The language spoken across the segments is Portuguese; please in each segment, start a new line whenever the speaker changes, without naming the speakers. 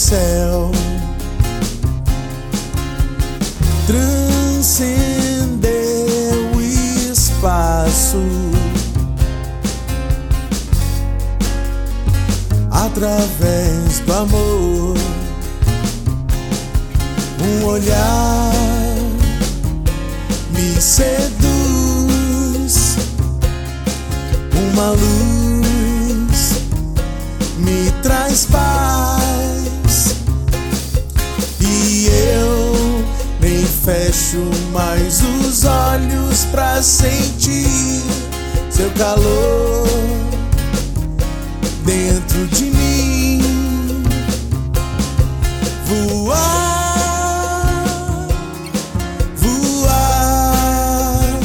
céu, transcender o espaço através do amor. Um olhar me seduz, uma luz me traz paz, e eu nem fecho mais os olhos pra sentir seu calor dentro de mim. Voar, voar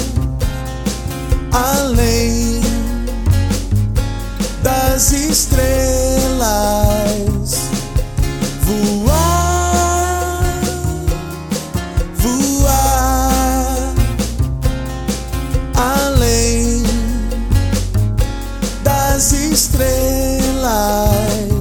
além das estrelas. Voar, voar além das estrelas.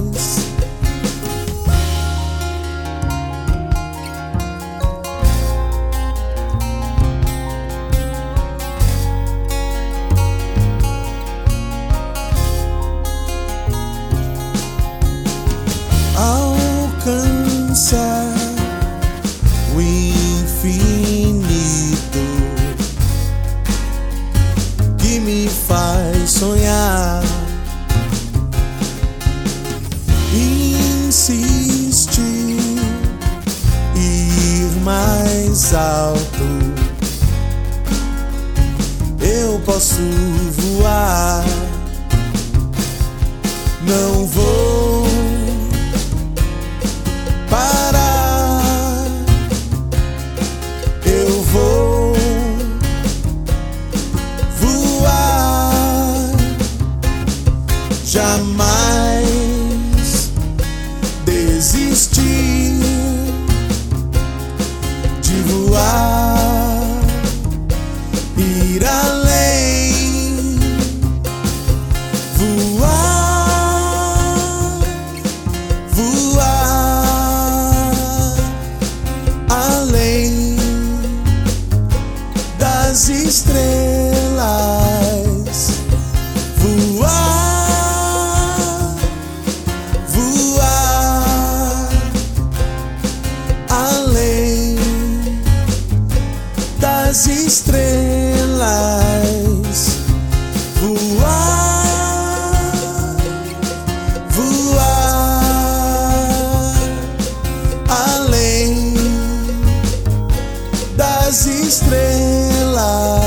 Alcançar o infinito que me faz sonhar, insistir, ir mais alto. Eu posso voar, não vou parar, eu vou voar, jamais desistir de voar, ir além, voar, voar além das estrelas. Voar, voar além das estrelas. Voar, voar além das estrelas.